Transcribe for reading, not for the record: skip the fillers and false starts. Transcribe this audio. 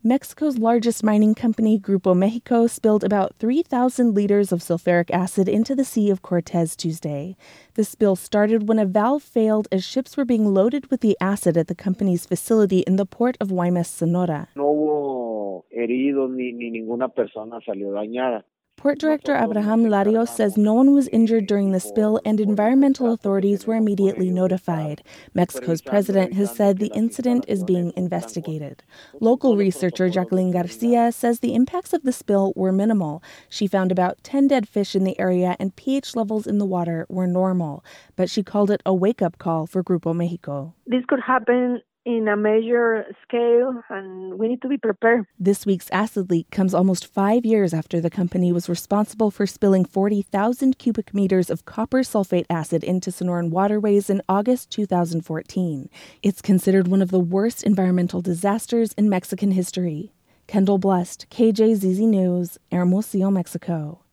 Mexico's largest mining company, Grupo Mexico, spilled about 3,000 liters of sulfuric acid into the Sea of Cortez Tuesday. The spill started when a valve failed as ships were being loaded with the acid at the company's facility in the port of Guaymas, Sonora. No hubo heridos ni ninguna persona salió dañada. Port Director Abraham Larios says no one was injured during the spill and environmental authorities were immediately notified. Mexico's president has said the incident is being investigated. Local researcher Jacqueline Garcia says the impacts of the spill were minimal. She found about 10 dead fish in the area and pH levels in the water were normal, but she called it a wake-up call for Grupo Mexico. This could happen in a major scale, and we need to be prepared. This week's acid leak comes almost 5 years after the company was responsible for spilling 40,000 cubic meters of copper sulfate acid into Sonoran waterways in August 2014. It's considered one of the worst environmental disasters in Mexican history. Kendall Blust, KJZZ News, Hermosillo, Mexico.